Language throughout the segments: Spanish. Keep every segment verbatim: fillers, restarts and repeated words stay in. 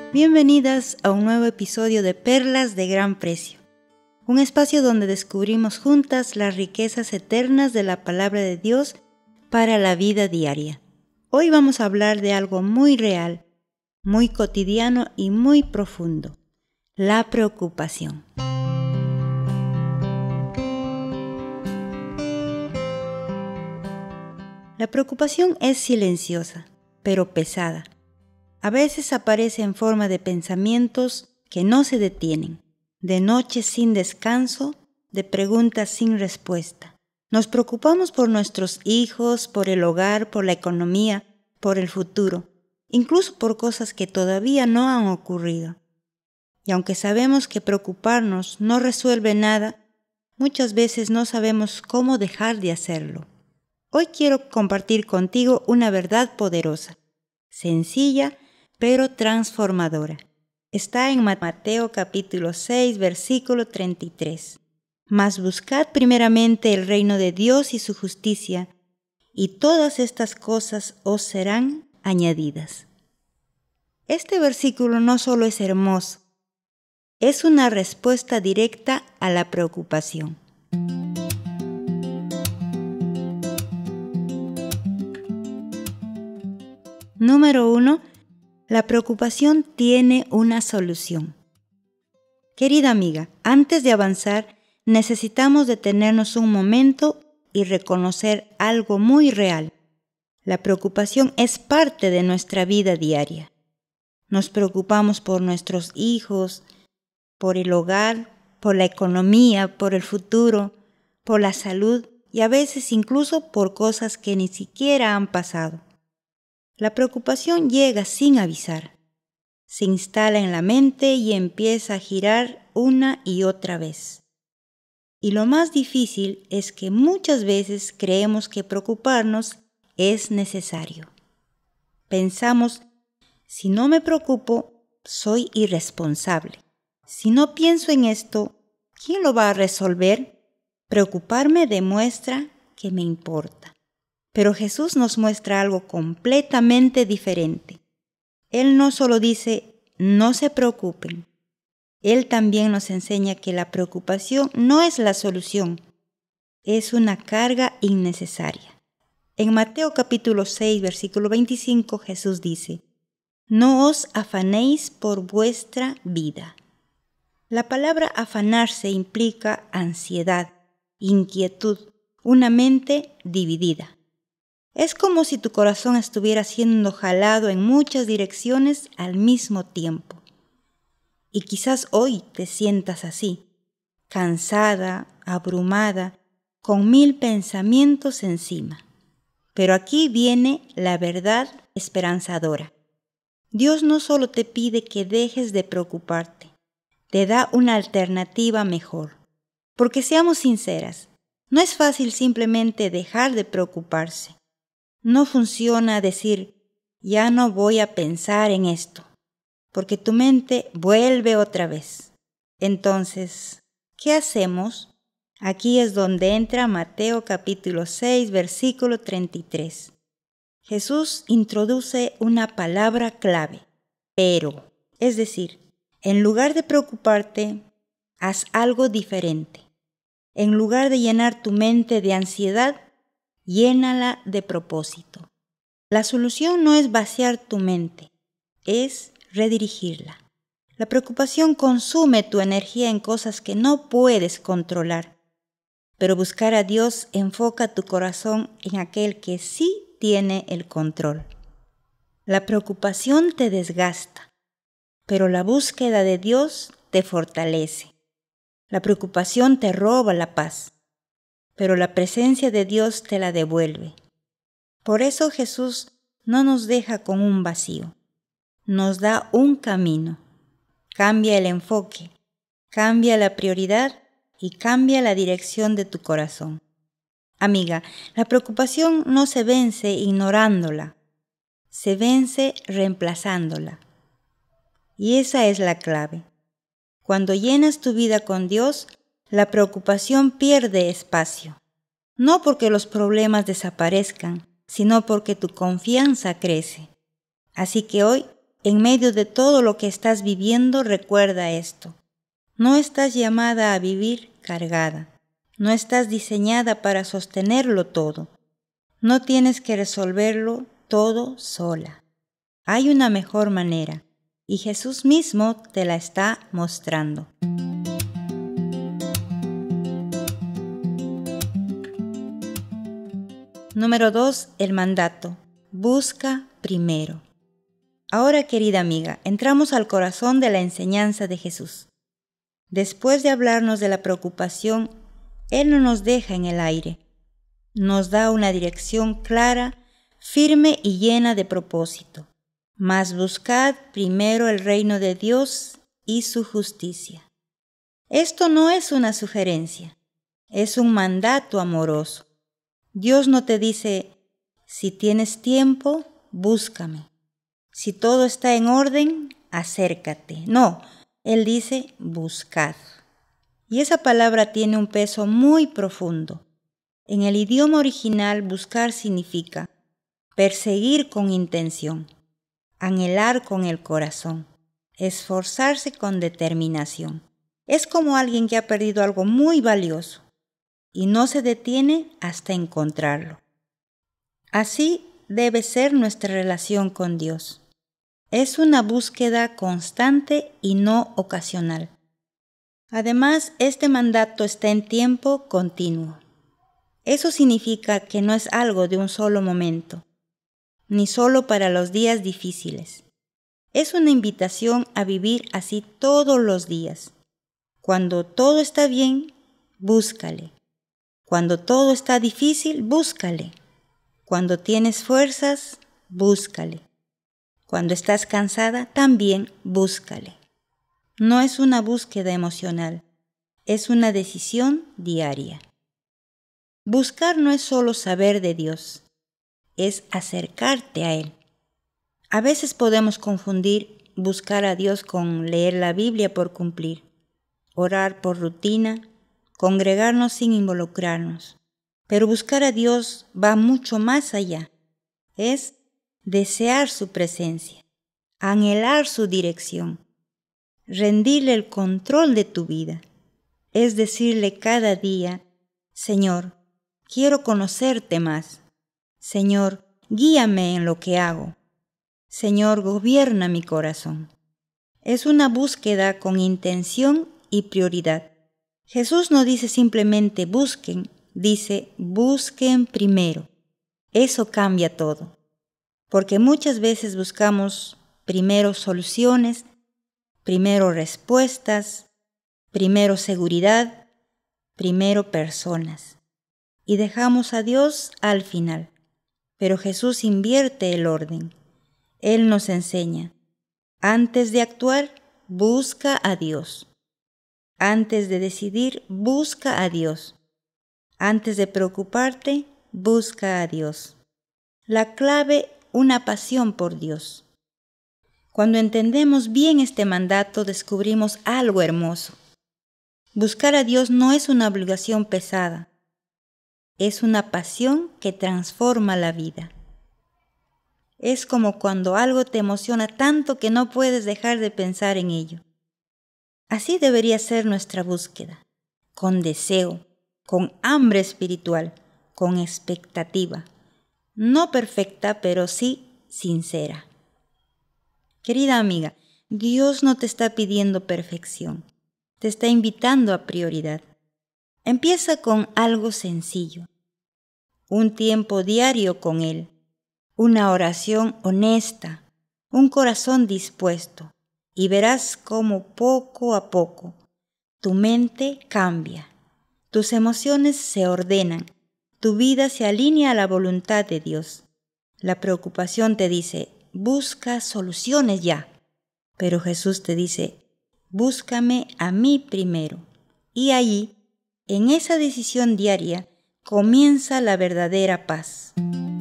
Bienvenidas a un nuevo episodio de Perlas de Gran Precio, un espacio donde descubrimos juntas las riquezas eternas de la palabra de Dios para la vida diaria. Hoy vamos a hablar de algo muy real, muy cotidiano y muy profundo: la preocupación. La preocupación es silenciosa, pero pesada. A veces aparece en forma de pensamientos que no se detienen, de noches sin descanso, de preguntas sin respuesta. Nos preocupamos por nuestros hijos, por el hogar, por la economía, por el futuro, incluso por cosas que todavía no han ocurrido. Y aunque sabemos que preocuparnos no resuelve nada, muchas veces no sabemos cómo dejar de hacerlo. Hoy quiero compartir contigo una verdad poderosa, sencilla, pero transformadora. Está en Mateo capítulo seis, versículo treinta y tres. Mas buscad primeramente el reino de Dios y su justicia, y todas estas cosas os serán añadidas. Este versículo no solo es hermoso, es una respuesta directa a la preocupación. Número uno. La preocupación tiene una solución. Querida amiga, antes de avanzar, necesitamos detenernos un momento y reconocer algo muy real. La preocupación es parte de nuestra vida diaria. Nos preocupamos por nuestros hijos, por el hogar, por la economía, por el futuro, por la salud y a veces incluso por cosas que ni siquiera han pasado. La preocupación llega sin avisar. Se instala en la mente y empieza a girar una y otra vez. Y lo más difícil es que muchas veces creemos que preocuparnos es necesario. Pensamos, si no me preocupo, soy irresponsable. Si no pienso en esto, ¿quién lo va a resolver? Preocuparme demuestra que me importa. Pero Jesús nos muestra algo completamente diferente. Él no solo dice, no se preocupen. Él también nos enseña que la preocupación no es la solución, es una carga innecesaria. En Mateo capítulo seis, versículo veinticinco, Jesús dice, no os afanéis por vuestra vida. La palabra afanarse implica ansiedad, inquietud, una mente dividida. Es como si tu corazón estuviera siendo jalado en muchas direcciones al mismo tiempo. Y quizás hoy te sientas así, cansada, abrumada, con mil pensamientos encima. Pero aquí viene la verdad esperanzadora. Dios no solo te pide que dejes de preocuparte, te da una alternativa mejor. Porque seamos sinceras, no es fácil simplemente dejar de preocuparse. No funciona decir, ya no voy a pensar en esto, porque tu mente vuelve otra vez. Entonces, ¿qué hacemos? Aquí es donde entra Mateo capítulo seis, versículo treinta y tres. Jesús introduce una palabra clave, pero, es decir, en lugar de preocuparte, haz algo diferente. En lugar de llenar tu mente de ansiedad, llénala de propósito. La solución no es vaciar tu mente, es redirigirla. La preocupación consume tu energía en cosas que no puedes controlar, pero buscar a Dios enfoca tu corazón en aquel que sí tiene el control. La preocupación te desgasta, pero la búsqueda de Dios te fortalece. La preocupación te roba la paz, pero la presencia de Dios te la devuelve. Por eso Jesús no nos deja con un vacío, nos da un camino. Cambia el enfoque, cambia la prioridad y cambia la dirección de tu corazón. Amiga, la preocupación no se vence ignorándola, se vence reemplazándola. Y esa es la clave. Cuando llenas tu vida con Dios, la preocupación pierde espacio. No porque los problemas desaparezcan, sino porque tu confianza crece. Así que hoy, En medio de todo lo que estás viviendo, recuerda esto. No estás llamada a vivir cargada. No estás diseñada para sostenerlo todo. No tienes que resolverlo todo sola. Hay una mejor manera y Jesús mismo te la está mostrando. Número dos. El mandato. Busca primero. Ahora, querida amiga, entramos al corazón de la enseñanza de Jesús. Después de hablarnos de la preocupación, Él no nos deja en el aire. Nos da una dirección clara, firme y llena de propósito. Mas buscad primero el reino de Dios y su justicia. Esto no es una sugerencia, es un mandato amoroso. Dios no te dice, si tienes tiempo, búscame. Si todo está en orden, acércate. No, Él dice, buscad. Y esa palabra tiene un peso muy profundo. En el idioma original, buscar significa perseguir con intención, anhelar con el corazón, esforzarse con determinación. Es como alguien que ha perdido algo muy valioso y no se detiene hasta encontrarlo. Así debe ser nuestra relación con Dios. Es una búsqueda constante y no ocasional. Además, este mandato está en tiempo continuo. Eso significa que no es algo de un solo momento, ni solo para los días difíciles. Es una invitación a vivir así todos los días. Cuando todo está bien, búscale. Cuando todo está difícil, búscale. Cuando tienes fuerzas, búscale. Cuando estás cansada, también búscale. No es una búsqueda emocional, es una decisión diaria. Buscar no es solo saber de Dios, es acercarte a Él. A veces podemos confundir buscar a Dios con leer la Biblia por cumplir, orar por rutina, congregarnos sin involucrarnos. Pero buscar a Dios va mucho más allá. Es desear su presencia, anhelar su dirección, rendirle el control de tu vida. Es decirle cada día, Señor, quiero conocerte más. Señor, guíame en lo que hago. Señor, gobierna mi corazón. Es una búsqueda con intención y prioridad. Jesús no dice simplemente busquen, dice busquen primero. Eso cambia todo. Porque muchas veces buscamos primero soluciones, primero respuestas, primero seguridad, primero personas. Y dejamos a Dios al final. Pero Jesús invierte el orden. Él nos enseña, antes de actuar, busca a Dios. Antes de decidir, busca a Dios. Antes de preocuparte, busca a Dios. La clave, una pasión por Dios. Cuando entendemos bien este mandato, descubrimos algo hermoso. Buscar a Dios no es una obligación pesada. Es una pasión que transforma la vida. Es como cuando algo te emociona tanto que no puedes dejar de pensar en ello. Así debería ser nuestra búsqueda, con deseo, con hambre espiritual, con expectativa. No perfecta, pero sí sincera. Querida amiga, Dios no te está pidiendo perfección, te está invitando a prioridad. Empieza con algo sencillo, un tiempo diario con Él, una oración honesta, un corazón dispuesto, y verás cómo poco a poco tu mente cambia, tus emociones se ordenan, tu vida se alinea a la voluntad de Dios. La preocupación te dice, busca soluciones ya, pero Jesús te dice, búscame a mí primero. Y allí, en esa decisión diaria, comienza la verdadera paz.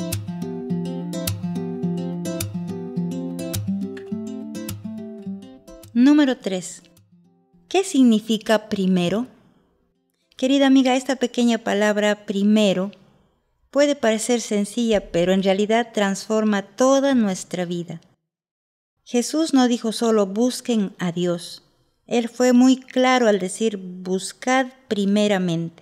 Número tres. ¿Qué significa primero? Querida amiga, esta pequeña palabra primero puede parecer sencilla, pero en realidad transforma toda nuestra vida. Jesús no dijo solo busquen a Dios. Él fue muy claro al decir buscad primeramente.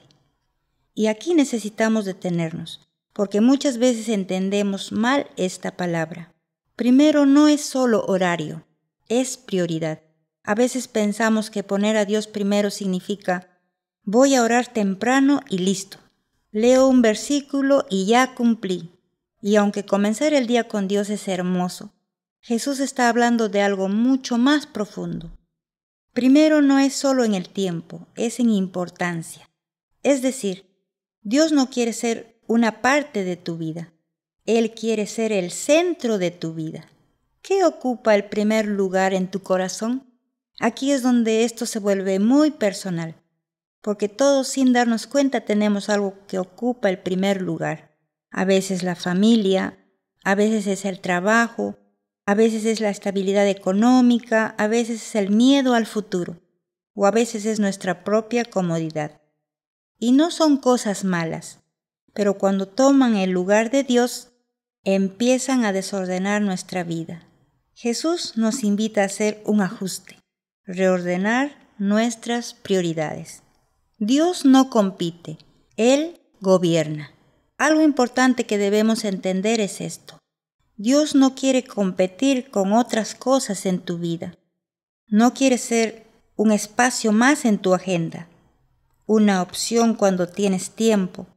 Y aquí necesitamos detenernos, porque muchas veces entendemos mal esta palabra. Primero no es solo horario, es prioridad. A veces pensamos que poner a Dios primero significa voy a orar temprano y listo. Leo un versículo y ya cumplí. Y aunque comenzar el día con Dios es hermoso, Jesús está hablando de algo mucho más profundo. Primero no es solo en el tiempo, es en importancia. Es decir, Dios no quiere ser una parte de tu vida. Él quiere ser el centro de tu vida. ¿Qué ocupa el primer lugar en tu corazón? Aquí es donde esto se vuelve muy personal, porque todos sin darnos cuenta tenemos algo que ocupa el primer lugar. A veces la familia, a veces es el trabajo, a veces es la estabilidad económica, a veces es el miedo al futuro, o a veces es nuestra propia comodidad. Y no son cosas malas, pero cuando toman el lugar de Dios, empiezan a desordenar nuestra vida. Jesús nos invita a hacer un ajuste, reordenar nuestras prioridades. Dios no compite, Él gobierna. Algo importante que debemos entender es esto. Dios no quiere competir con otras cosas en tu vida. No quiere ser un espacio más en tu agenda, una opción cuando tienes tiempo,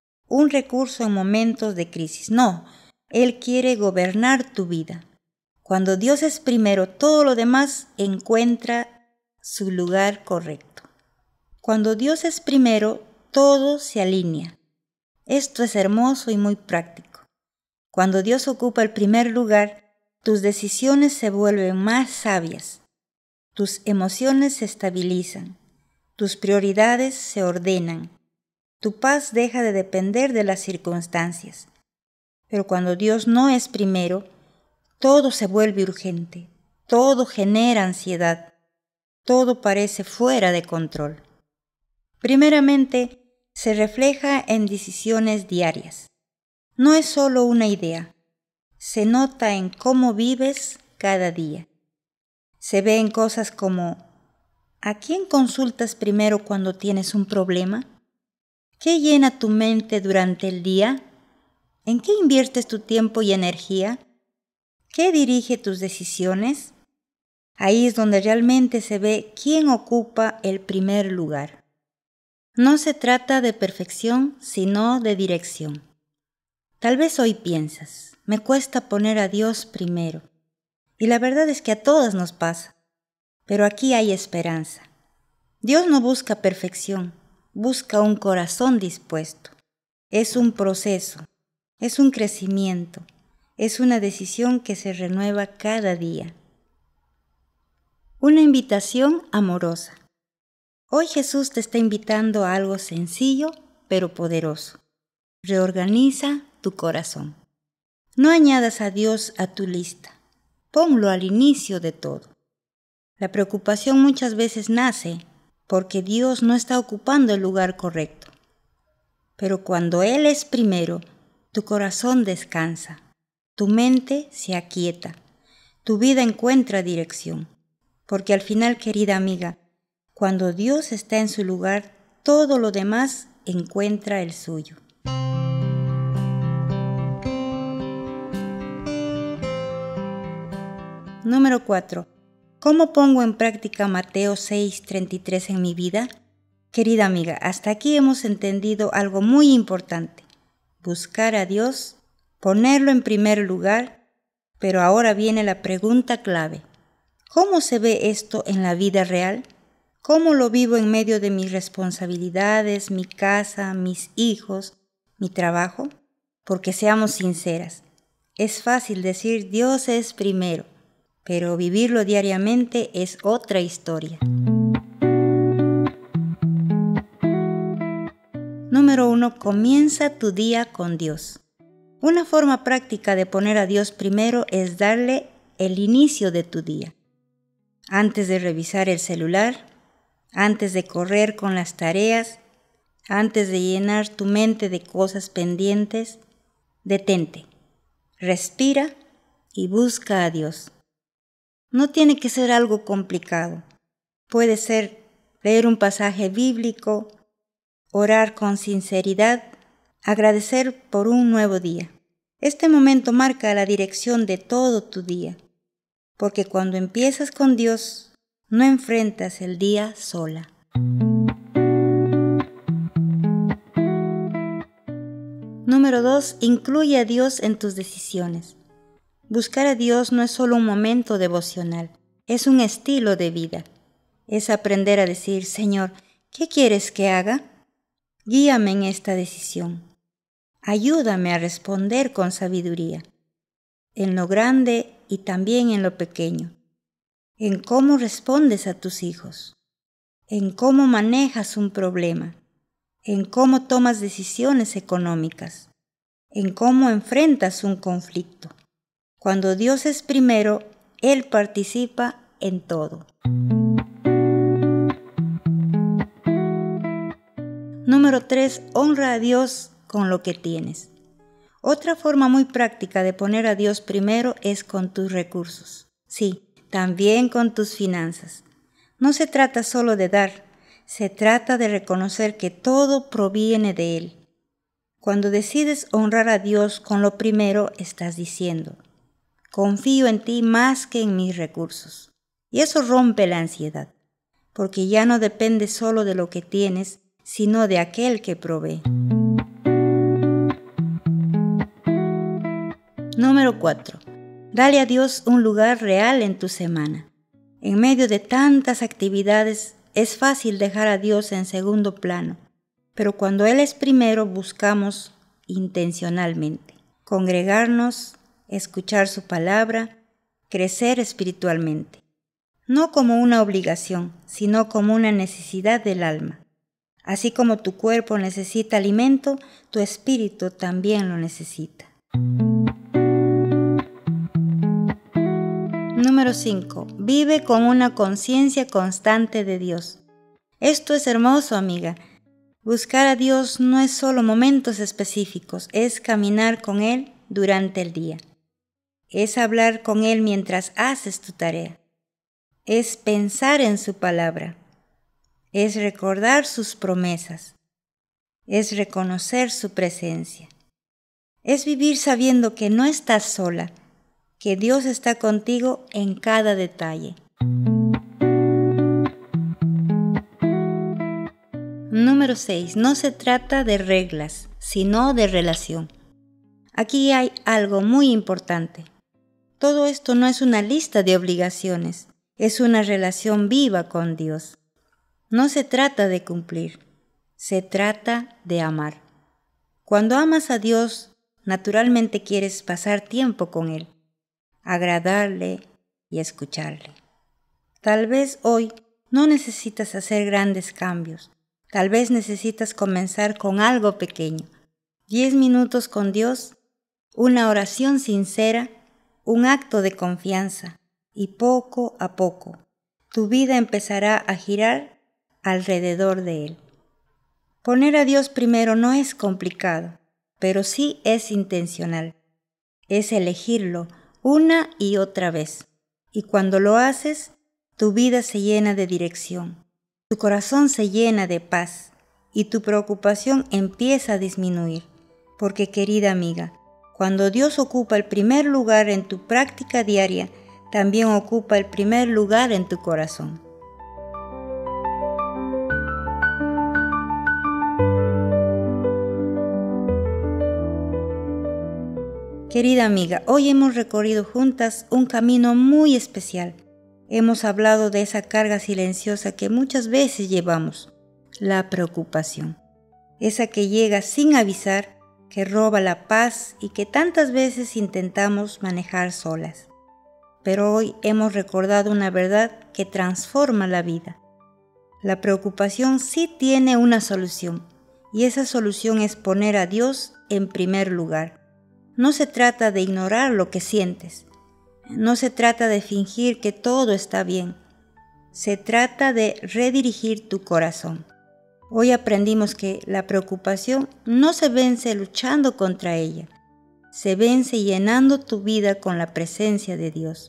un recurso en momentos de crisis. No, Él quiere gobernar tu vida. Cuando Dios es primero, todo lo demás encuentra su lugar correcto. Cuando Dios es primero, todo se alinea. Esto es hermoso y muy práctico. Cuando Dios ocupa el primer lugar, tus decisiones se vuelven más sabias, tus emociones se estabilizan, tus prioridades se ordenan, tu paz deja de depender de las circunstancias. Pero cuando Dios no es primero, todo se vuelve urgente, todo genera ansiedad, todo parece fuera de control. Primeramente, se refleja en decisiones diarias. No es solo una idea, se nota en cómo vives cada día. Se ve en cosas como, ¿a quién consultas primero cuando tienes un problema? ¿Qué llena tu mente durante el día? ¿En qué inviertes tu tiempo y energía? ¿Qué dirige tus decisiones? Ahí es donde realmente se ve quién ocupa el primer lugar. No se trata de perfección, sino de dirección. Tal vez hoy piensas, me cuesta poner a Dios primero. Y la verdad es que a todas nos pasa. Pero aquí hay esperanza. Dios no busca perfección, busca un corazón dispuesto. Es un proceso, es un crecimiento, es una decisión que se renueva cada día. Una invitación amorosa. Hoy Jesús te está invitando a algo sencillo, pero poderoso. Reorganiza tu corazón. No añadas a Dios a tu lista. Ponlo al inicio de todo. La preocupación muchas veces nace porque Dios no está ocupando el lugar correcto. Pero cuando Él es primero, tu corazón descansa, tu mente se aquieta, tu vida encuentra dirección. Porque al final, querida amiga, cuando Dios está en su lugar, todo lo demás encuentra el suyo. Número cuatro. ¿Cómo pongo en práctica Mateo seis treinta y tres en mi vida? Querida amiga, hasta aquí hemos entendido algo muy importante. Buscar a Dios, ponerlo en primer lugar, pero ahora viene la pregunta clave. ¿Cómo se ve esto en la vida real? ¿Cómo lo vivo en medio de mis responsabilidades, mi casa, mis hijos, mi trabajo? Porque seamos sinceras, es fácil decir Dios es primero, pero vivirlo diariamente es otra historia. Número uno, comienza tu día con Dios. Una forma práctica de poner a Dios primero es darle el inicio de tu día. Antes de revisar el celular, antes de correr con las tareas, antes de llenar tu mente de cosas pendientes, detente, respira y busca a Dios. No tiene que ser algo complicado. Puede ser leer un pasaje bíblico, orar con sinceridad, agradecer por un nuevo día. Este momento marca la dirección de todo tu día, porque cuando empiezas con Dios, no enfrentas el día sola. Número dos. Incluye a Dios en tus decisiones. Buscar a Dios no es solo un momento devocional, es un estilo de vida. Es aprender a decir, Señor, ¿qué quieres que haga? Guíame en esta decisión. Ayúdame a responder con sabiduría, en lo grande y también en lo pequeño, en cómo respondes a tus hijos, en cómo manejas un problema, en cómo tomas decisiones económicas, en cómo enfrentas un conflicto. Cuando Dios es primero, Él participa en todo. Número tres. Honra a Dios con lo que tienes. Otra forma muy práctica de poner a Dios primero es con tus recursos. Sí, también con tus finanzas. No se trata solo de dar, se trata de reconocer que todo proviene de Él. Cuando decides honrar a Dios con lo primero, estás diciendo, confío en ti más que en mis recursos. Y eso rompe la ansiedad, porque ya no depende solo de lo que tienes, sino de aquel que provee. Número cuatro. Dale a Dios un lugar real en tu semana. En medio de tantas actividades, es fácil dejar a Dios en segundo plano, pero cuando Él es primero, buscamos intencionalmente congregarnos, escuchar su palabra, crecer espiritualmente. No como una obligación, sino como una necesidad del alma. Así como tu cuerpo necesita alimento, tu espíritu también lo necesita. Número cinco. Vive con una conciencia constante de Dios. Esto es hermoso, amiga. Buscar a Dios no es solo momentos específicos, es caminar con Él durante el día. Es hablar con Él mientras haces tu tarea. Es pensar en su palabra. Es recordar sus promesas. Es reconocer su presencia. Es vivir sabiendo que no estás sola, que Dios está contigo en cada detalle. Número seis. No se trata de reglas, sino de relación. Aquí hay algo muy importante. Todo esto no es una lista de obligaciones, es una relación viva con Dios. No se trata de cumplir, se trata de amar. Cuando amas a Dios, naturalmente quieres pasar tiempo con Él, agradarle y escucharle. Tal vez hoy no necesitas hacer grandes cambios, tal vez necesitas comenzar con algo pequeño. Diez minutos con Dios, una oración sincera, un acto de confianza, y poco a poco, tu vida empezará a girar alrededor de Él. Poner a Dios primero no es complicado, pero sí es intencional. Es elegirlo una y otra vez. Y cuando lo haces, tu vida se llena de dirección, tu corazón se llena de paz y tu preocupación empieza a disminuir. Porque, querida amiga, cuando Dios ocupa el primer lugar en tu práctica diaria, también ocupa el primer lugar en tu corazón. Querida amiga, hoy hemos recorrido juntas un camino muy especial. Hemos hablado de esa carga silenciosa que muchas veces llevamos, la preocupación. Esa que llega sin avisar, que roba la paz y que tantas veces intentamos manejar solas. Pero hoy hemos recordado una verdad que transforma la vida. La preocupación sí tiene una solución, y esa solución es poner a Dios en primer lugar. No se trata de ignorar lo que sientes, no se trata de fingir que todo está bien, se trata de redirigir tu corazón. Hoy aprendimos que la preocupación no se vence luchando contra ella, se vence llenando tu vida con la presencia de Dios.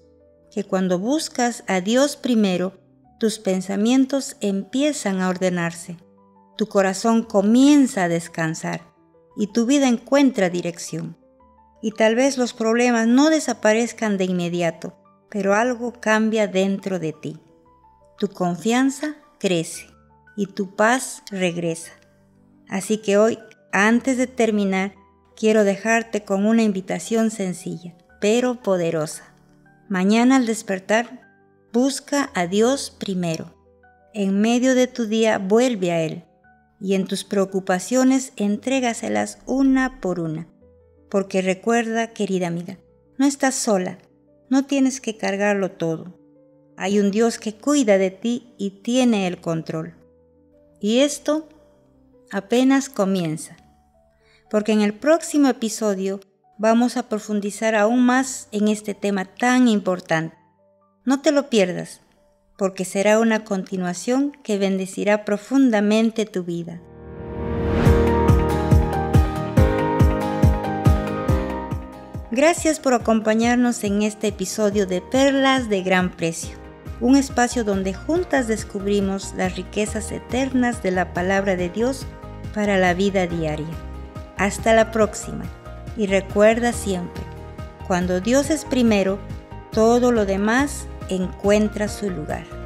que cuando buscas a Dios primero, tus pensamientos empiezan a ordenarse, tu corazón comienza a descansar y tu vida encuentra dirección. Y tal vez los problemas no desaparezcan de inmediato, pero algo cambia dentro de ti. Tu confianza crece y tu paz regresa. Así que hoy, antes de terminar, quiero dejarte con una invitación sencilla, pero poderosa. Mañana al despertar, busca a Dios primero. En medio de tu día, vuelve a Él. Y en tus preocupaciones, entrégaselas una por una. Porque recuerda, querida amiga, no estás sola, no tienes que cargarlo todo. Hay un Dios que cuida de ti y tiene el control. Y esto apenas comienza, porque en el próximo episodio vamos a profundizar aún más en este tema tan importante. No te lo pierdas, porque será una continuación que bendecirá profundamente tu vida. Gracias por acompañarnos en este episodio de Perlas de Gran Precio, un espacio donde juntas descubrimos las riquezas eternas de la palabra de Dios para la vida diaria. Hasta la próxima y recuerda siempre, cuando Dios es primero, todo lo demás encuentra su lugar.